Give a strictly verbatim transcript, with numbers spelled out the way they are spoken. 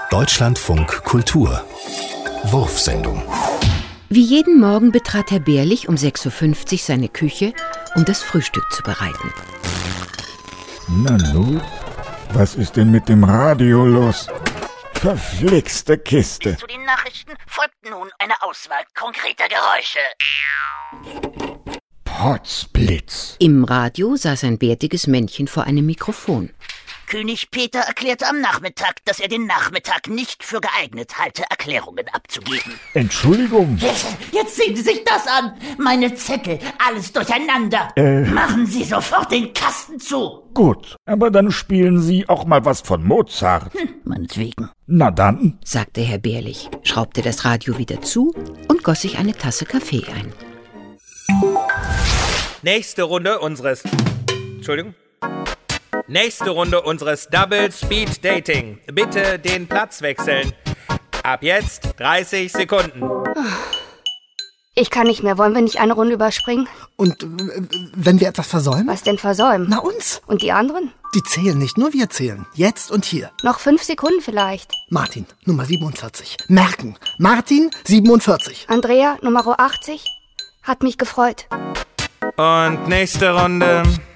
Deutschlandfunk Kultur Wurfsendung. Wie jeden Morgen betrat Herr Bärlich um sechs Uhr fünfzig seine Küche, um das Frühstück zu bereiten. Nanu, was ist denn mit dem Radio los? Verflixte Kiste. Zu den Nachrichten folgt nun eine Auswahl konkreter Geräusche. Potzblitz. Im Radio saß ein bärtiges Männchen vor einem Mikrofon. König Peter erklärte am Nachmittag, dass er den Nachmittag nicht für geeignet halte, Erklärungen abzugeben. Entschuldigung. Jetzt, jetzt sehen Sie sich das an. Meine Zettel, alles durcheinander. Äh. Machen Sie sofort den Kasten zu. Gut, aber dann spielen Sie auch mal was von Mozart. Hm, meinetwegen. Na dann, sagte Herr Bärlich, schraubte das Radio wieder zu und goss sich eine Tasse Kaffee ein. Nächste Runde unseres... Entschuldigung. Nächste Runde unseres Double Speed Dating. Bitte den Platz wechseln. Ab jetzt dreißig Sekunden. Ich kann nicht mehr. Wollen wir nicht eine Runde überspringen? Und äh, wenn wir etwas versäumen? Was denn versäumen? Na uns. Und die anderen? Die zählen nicht, nur wir zählen. Jetzt und hier. Noch fünf Sekunden vielleicht. Martin, Nummer siebenundvierzig. Merken. Martin, siebenundvierzig. Andrea, Nummer achtzig. Hat mich gefreut. Und nächste Runde.